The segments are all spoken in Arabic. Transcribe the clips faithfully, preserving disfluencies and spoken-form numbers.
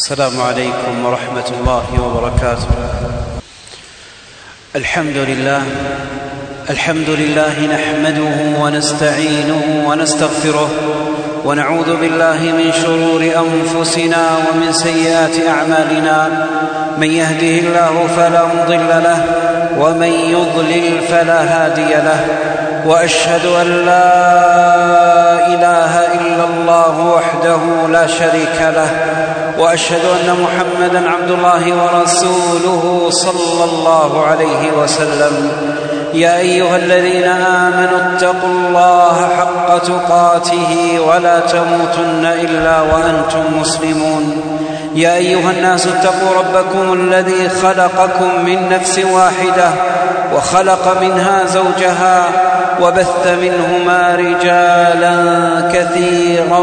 السلام عليكم ورحمة الله وبركاته. الحمد لله الحمد لله نحمده ونستعينه ونستغفره ونعوذ بالله من شرور أنفسنا ومن سيئات أعمالنا. من يهده الله فلا مضل له ومن يضلل فلا هادي له، وأشهد أن لا إله إلا الله وحده لا شريك له، وأشهد أن محمدًا عبد الله ورسوله صلى الله عليه وسلم. يا أيها الذين آمنوا اتقوا الله حق تقاته ولا تموتن إلا وأنتم مسلمون. يا أيها الناس اتقوا ربكم الذي خلقكم من نفس واحدة وخلق منها زوجها وبث منهما رجالا كثيرا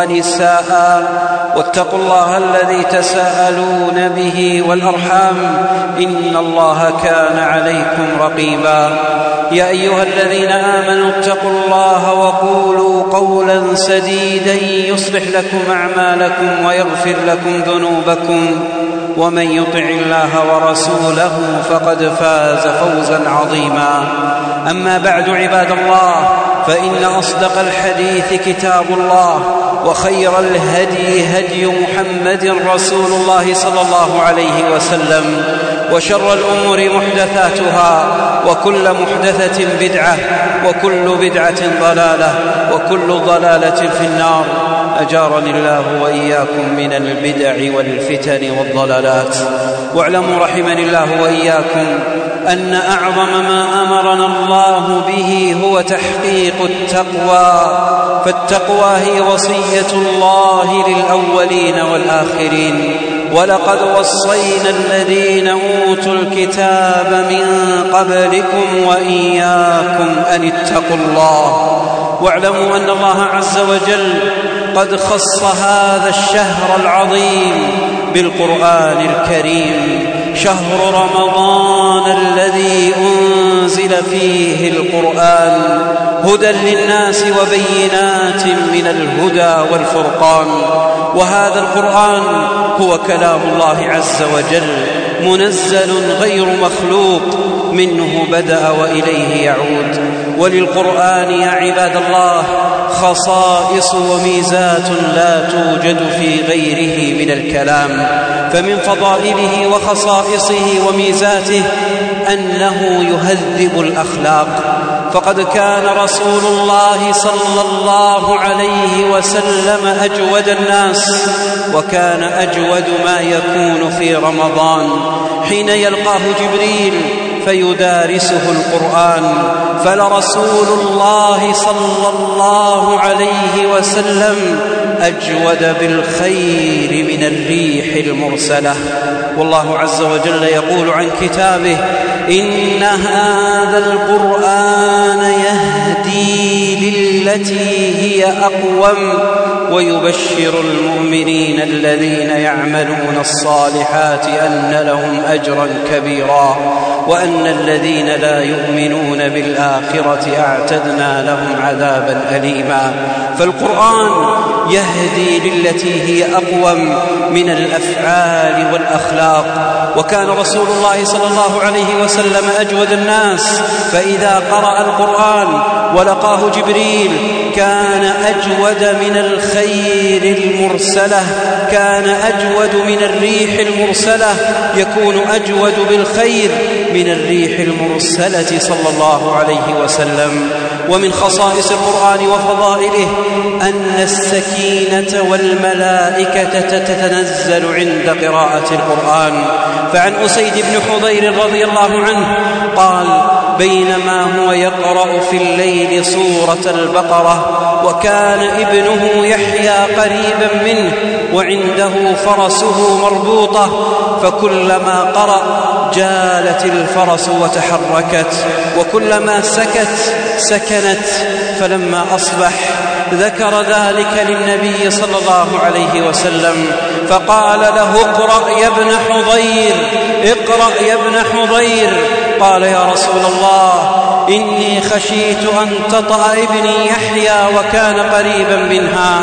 ونساء، واتقوا الله الذي تساءلون به والأرحام إن الله كان عليكم رقيبا. يا أيها الذين آمنوا اتقوا الله وقولوا قولا سديدا يصلح لكم أعمالكم ويغفر لكم ذنوبكم، ومن يطع الله ورسوله فقد فاز فوزا عظيما. أما بعد عباد الله، فإن أصدق الحديث كتاب الله، وخير الهدي هدي محمد رسول الله صلى الله عليه وسلم، وشر الأمور محدثاتها، وكل محدثة بدعة، وكل بدعة ضلالة، وكل ضلالة في النار. أجارني الله وإياكم من البدع والفتن والضلالات. واعلموا رحمني الله وإياكم أن أعظم ما أمرنا الله به هو تحقيق التقوى، فالتقوى هي وصية الله للأولين والآخرين. ولقد وصينا الذين أوتوا الكتاب من قبلكم وإياكم أن اتقوا الله. واعلموا أن الله عز وجل قد خص هذا الشهر العظيم بالقرآن الكريم، شهر رمضان الذي أنزل فيه القرآن هدى للناس وبينات من الهدى والفرقان. وهذا القرآن هو كلام الله عز وجل، منزل غير مخلوق، منه بدأ وإليه يعود. وللقرآن يا عباد الله خصائص وميزات لا توجد في غيره من الكلام. فمن فضائله وخصائصه وميزاته أنه يهذب الأخلاق، فقد كان رسول الله صلى الله عليه وسلم أجود الناس، وكان أجود ما يكون في رمضان حين يلقاه جبريل فيدارسه القرآن. فلرسول الله صلى الله عليه وسلم أجود بالخير من الريح المرسلة. والله عز وجل يقول عن كتابه: إن هذا القرآن يهدي للتي هي أقوم ويبشر المؤمنين الذين يعملون الصالحات أن لهم أجرا كبيرا وأن الذين لا يؤمنون بالآخرة أعتدنا لهم عذابا أليما. فالقرآن يهدي للتي هي أقوم من الأفعال والأخلاق. وكان رسول الله صلى الله عليه وسلم أجود الناس، فإذا قرأ القرآن ولقاه جبريل كان أجود من الخير المرسلة، كان أجود من الريح المرسلة، يكون أجود بالخير من الريح المرسلة صلى الله عليه وسلم. ومن خصائص القرآن وفضائله أن السكينة والملائكة تتنزل عند قراءة القرآن. فعن أسيد بن حضير رضي الله عنه قال: بينما هو يقرأ في الليل سورة البقرة وكان ابنه يحيى قريبا منه وعنده فرسه مربوطة، فكلما قرأ جالت الفرس وتحركت، وكلما سكت سكنت. فلما أصبح ذكر ذلك للنبي صلى الله عليه وسلم فقال له: اقرأ يا ابن حضير، اقرأ يا ابن حضير. قال: يا رسول الله، إني خشيت أن تطأ ابني يحيى وكان قريبا منها.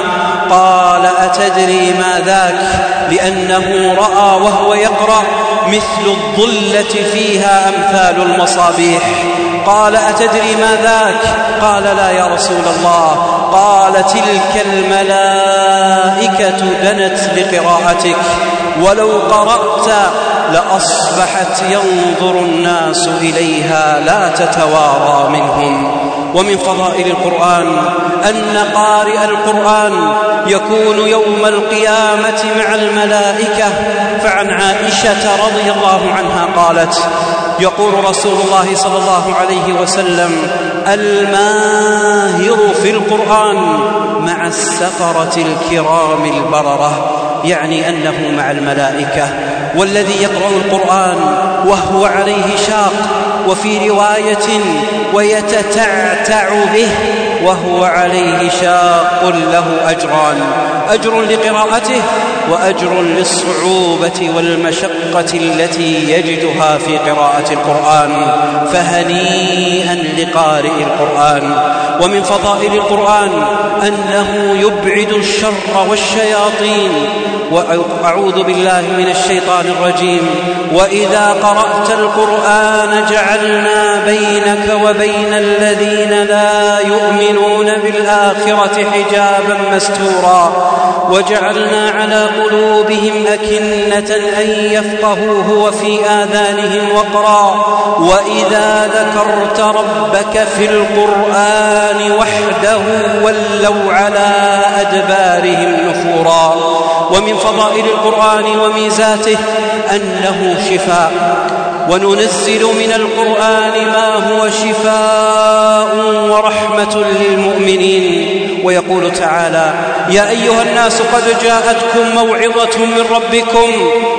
قال: أتدري ما ذاك؟ لأنه رأى وهو يقرأ مثل الظلة فيها أمثال المصابيح. قال: أتدري ما ذاك؟ قال: لا يا رسول الله. قال: تلك الملائكة دنت لقراءتك، ولو قرأت لأصبحت ينظر الناس إليها لا تتوارى منهم. ومن فضائل القرآن أن قارئ القرآن يكون يوم القيامة مع الملائكة. فعن عائشة رضي الله عنها قالت: يقول رسول الله صلى الله عليه وسلم: الماهر في القرآن مع السفرة الكرام البررة، يعني أنه مع الملائكة. والذي يقرأ القرآن وهو عليه شاق، وفي رواية ويتتعتع به وهو عليه شاق، له أجران: أجر لقراءته وأجر للصعوبة والمشقة التي يجدها في قراءة القرآن. فهنيئا لقارئ القرآن. ومن فضائل القرآن أنه يبعد الشر والشياطين. وأعوذ بالله من الشيطان الرجيم: وإذا قرأت القرآن جعلنا بينك وبين الذين لا يؤمنون بالآخرة حجابا مستورا، وجعلنا على قلوبهم أكنة أن يفقهوه وفي آذانهم وقرا، وإذا ذكرت ربك في القرآن وحده ولوا على أدبارهم نفورا. ومن فضائل القرآن وميزاته أنه شفاء، وننزل من القرآن ما هو شفاء ورحمة للمؤمنين. ويقول تعالى: يا أيها الناس قد جاءتكم موعظة من ربكم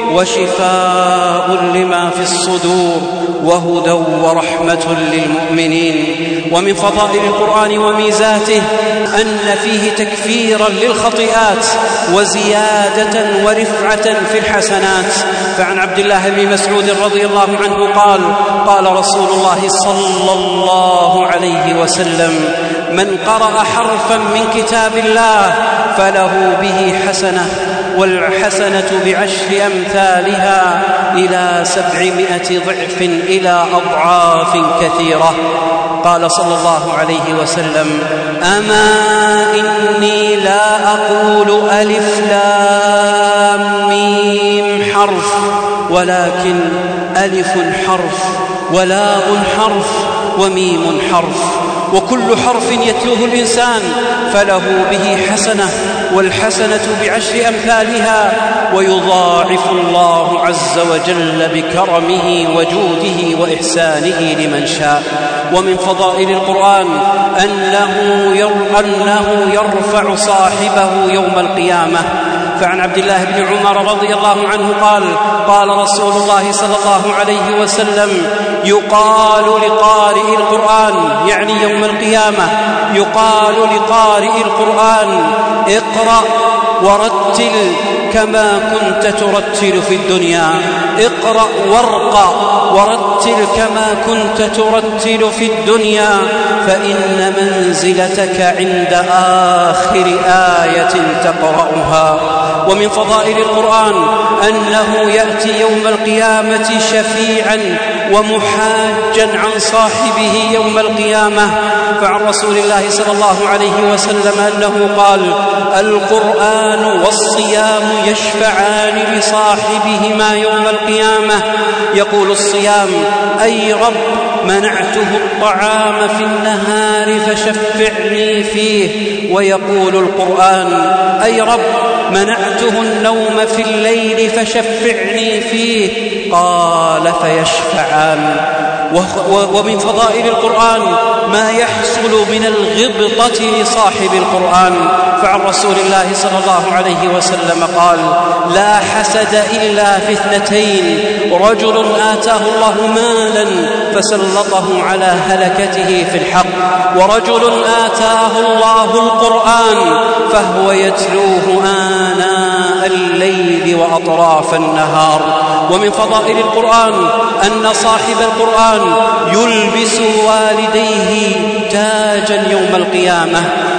وشفاء لما في الصدور وهدى ورحمة للمؤمنين. ومن فضائل القرآن وميزاته أن فيه تكفيرا للخطيئات وزيادة ورفعة في الحسنات. فعن عبد الله بن مسعود رضي الله عنه قال: قال رسول الله صلى الله عليه وسلم: من قرأ حرفا من كتاب الله فله به حسنة، والحسنة بعشر أمثالها إلى سبعمائة ضعف إلى أضعاف كثيرة. قال صلى الله عليه وسلم: أما إني لا أقول ألف لام ميم حرف، ولكن ألف حرف ولام حرف وميم حرف، وكل حرف يتلوه الإنسان فله به حسنة، والحسنة بعشر أمثالها، ويضاعف الله عز وجل بكرمه وجوده وإحسانه لمن شاء. ومن فضائل القرآن أنه يرفع صاحبه يوم القيامة. فعن عبد الله بن عمر رضي الله عنه قال: قال رسول الله صلى الله عليه وسلم: يقال لقارئ القرآن، يعني يوم القيامة، يقال لقارئ القرآن: اقرأ ورتل كما كنت ترتل في الدنيا، اقرأ وارقى ورتل كما كنت ترتل في الدنيا، فإن منزلتك عند آخر آية تقرأها. ومن فضائل القرآن أنه يأتي يوم القيامة شفيعا ومحاجا عن صاحبه يوم القيامة. فعن رسول الله صلى الله عليه وسلم أنه قال: القرآن والصيام يشفعان لصاحبهما يوم القيامة. يقول الصيام: أي رب منعته الطعام في النهار فشفعني فيه. ويقول القرآن: أي رب منعته النوم في الليل فشفعني فيه. قال: فيشفعان. ومن فضائل القرآن ما يحصل من الغبطة لصاحب القرآن. فعن رسول الله صلى الله عليه وسلم قال: لا حسد إلا في اثنتين: رجل آتاه الله مالا فسلطه على هلكته في الحق، ورجل آتاه الله القرآن فهو يتلوه آناء الليل وأطراف النهار. ومن فضائل القرآن أن صاحب القرآن يلبس والديه تاجا يوم القيامة،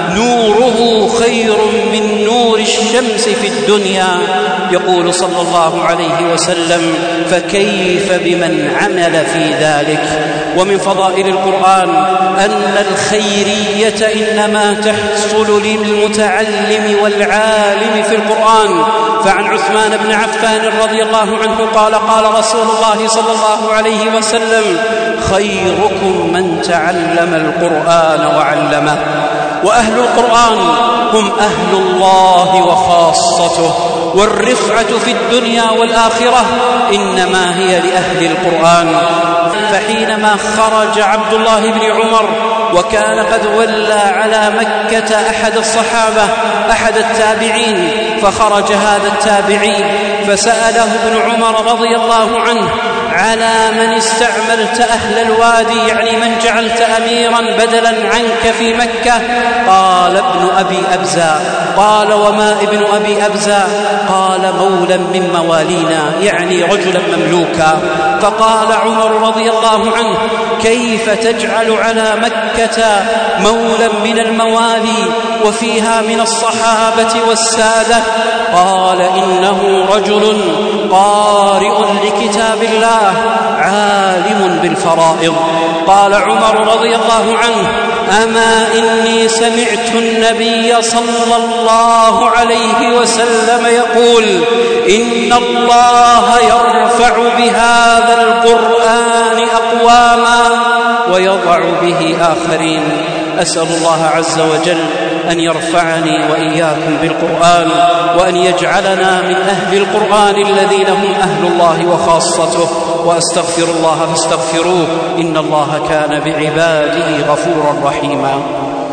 نوره خير من نور الشمس في الدنيا. يقول صلى الله عليه وسلم: فكيف بمن عمل في ذلك؟ ومن فضائل القرآن أن الخيرية إنما تحصل للمتعلم والعالم في القرآن. فعن عثمان بن عفان رضي الله عنه قال: قال رسول الله صلى الله عليه وسلم: خيركم من تعلم القرآن وعلمه. وأهل القرآن هم أهل الله وخاصته، والرفعة في الدنيا والآخرة إنما هي لأهل القرآن. فحينما خرج عبد الله بن عمر وكان قد ولى على مكة أحد الصحابة أحد التابعين، فخرج هذا التابعي فسأله ابن عمر رضي الله عنه: على من استعملت أهل الوادي، يعني من جعلت أميرا بدلا عنك في مكة؟ قال: ابن أبي أبزة. قال: وما ابن أبي أبزة؟ قال: مولا من موالينا، يعني رجلا مملوكا. فقال عمر رضي الله عنه: كيف تجعل على مكة مولا من الموالي وفيها من الصحابة والسادة؟ قال: إنه رجل قارئ لكتاب الله عالم بالفرائض. قال عمر رضي الله عنه: أما إني سمعت النبي صلى الله عليه وسلم يقول: إن الله يرفع بهذا القرآن أقواما ويضع به آخرين. أسأل الله عز وجل أن يرفعني وإياكم بالقرآن، وأن يجعلنا من أهل القرآن الذين هم أهل الله وخاصته. وأستغفر الله فاستغفروه، إن الله كان بعباده غفورا رحيما.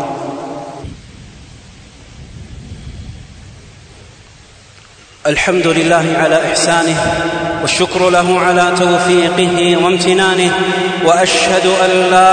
الحمد لله على إحسانه، والشكر له على توفيقه وامتنانه، وأشهد أن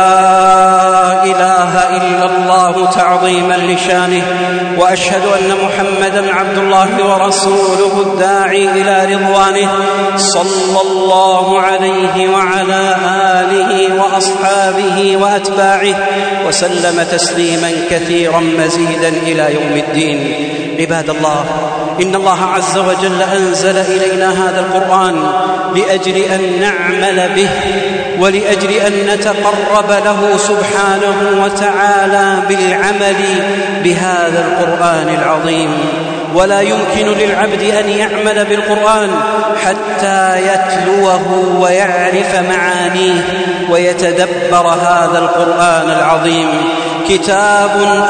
لا إله إلا الله تعظيما لشانه، وأشهد أن محمدا عبد الله ورسوله الداعي إلى رضوانه، صلى الله عليه وعلى آله وأصحابه وأتباعه وسلم تسليما كثيرا مزيدا إلى يوم الدين. عباد الله، إن الله عز وجل أنزل إلينا هذا القرآن لأجل أن نعمل به، ولأجل أن نتقرب له سبحانه وتعالى بالعمل بهذا القرآن العظيم. ولا يمكن للعبد أن يعمل بالقرآن حتى يتلوه ويعرف معانيه ويتدبر هذا القرآن العظيم. كتاب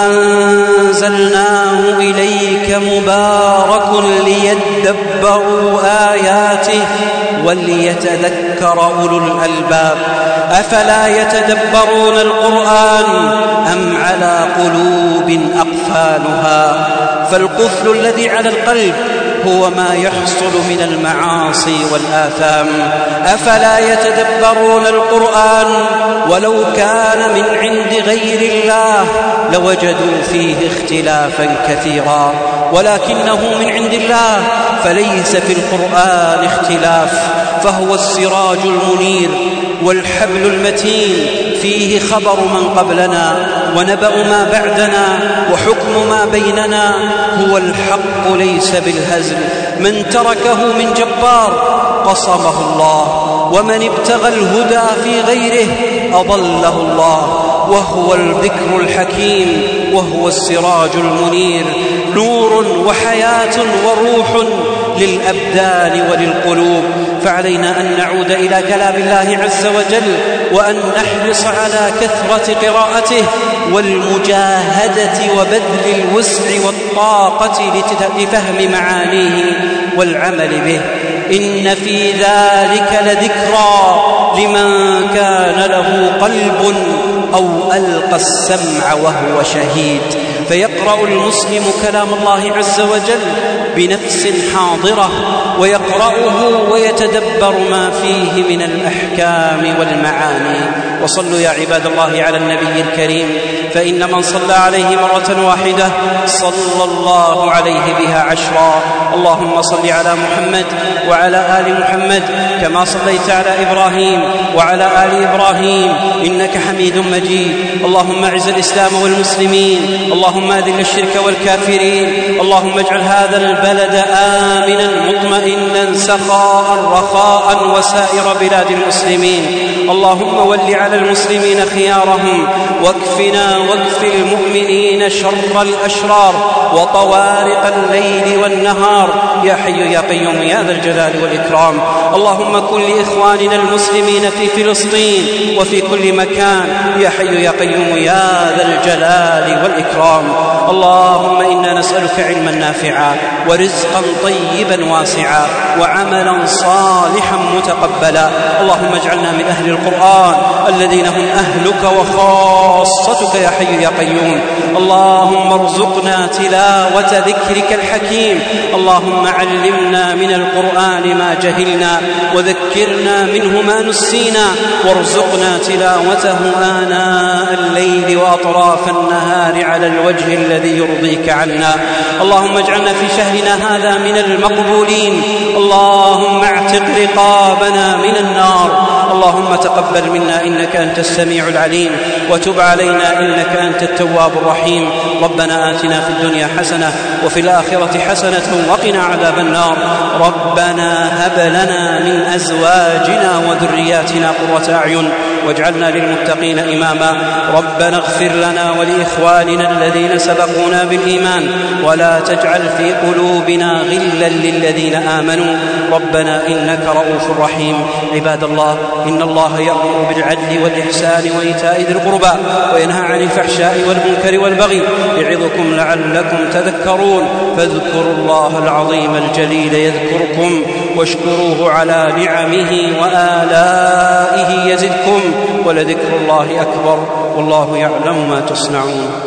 أنزلناه إليك مبارك ليدبروا آياته وليتذكر أولو الألباب. أفلا يتدبرون القرآن أم على قلوب أقفالها؟ فالقفل الذي على القلب هو ما يحصل من المعاصي والآثام. أفلا يتدبرون القرآن؟ ولو كان من عند غير الله لوجدوا فيه اختلافا كثيرا، ولكنه من عند الله فليس في القرآن اختلاف، فهو السراج المنير والحبل المتين، فيه خبر من قبلنا ونبأ ما بعدنا وحكم ما بيننا. هو الحق ليس بالهزل، من تركه من جبار قصمه الله، ومن ابتغى الهدى في غيره أضله الله. وهو الذكر الحكيم، وهو السراج المنير، نور وحياة وروح للأبدان وللقلوب. فعلينا أن نعود إلى كلام الله عز وجل، وأن نحرص على كثرة قراءته والمجاهدة وبذل الوسع والطاقة لفهم معانيه والعمل به. إن في ذلك لذكرى لمن كان له قلب أو ألقى السمع وهو شهيد. فيقرأ المسلم كلام الله عز وجل بنفس حاضرة، ويقرأه ويتدبر ما فيه من الأحكام والمعاني. وصلوا يا عباد الله على النبي الكريم، فإن من صلى عليه مرة واحدة صلى الله عليه بها عشرا. اللهم صل على محمد وعلى آل محمد كما صليت على إبراهيم وعلى آل إبراهيم إنك حميد مجيد. اللهم أعز الإسلام والمسلمين، اللهم اللهم أذل الشرك والكافرين. اللهم اجعل هذا البلد آمنا مطمئنا سخاء رخاء وسائر بلاد المسلمين. اللهم ول على المسلمين خيارهم، واكفنا واكف المؤمنين شر الأشرار وطوارق الليل والنهار يا حي يا قيوم يا ذا الجلال والإكرام. اللهم كن لإخواننا المسلمين في فلسطين وفي كل مكان يا حي يا قيوم يا ذا الجلال والإكرام. اللهم إنا نسألك علما نافعا ورزقا طيبا واسعا وعملا صالحا متقبلا. اللهم اجعلنا من أهل القرآن الذين هم أهلك وخاصتك يا حي يا قيوم. اللهم ارزقنا تلاوة ذكرك الحكيم. اللهم علمنا من القرآن ما جهلنا وذكرنا منه ما نسينا، وارزقنا تلاوته آناء الليل وأطراف النهار على الوجه الذي يرضيك عنا. اللهم اجعلنا في شهرنا هذا من المقبولين. اللهم اعتق رقابنا من النار. اللهم تقبل منا إنك أنت السميع العليم، وتب علينا إنك أنت التواب الرحيم. ربنا آتنا في الدنيا حسنة وفي الآخرة حسنة وقنا عذاب النار. ربنا هب لنا من أزواجنا وذرياتنا قرة أعين واجعلنا للمتقين إماما. ربنا اغفر لنا ولإخواننا الذين سبقونا بالإيمان ولا تجعل في قلوبنا غلا للذين آمنوا ربنا إنك رؤوف رحيم. عباد الله، إن الله يأمر بالعدل والإحسان وإيتاء ذي القربى وينهى عن الفحشاء والمنكر والبغي يعظكم لعلكم تذكرون. فاذكروا الله العظيم الجليل يذكركم واشكروه على نعمه وآلائه يزدكم ولذكر الله أكبر والله يعلم ما تصنعون.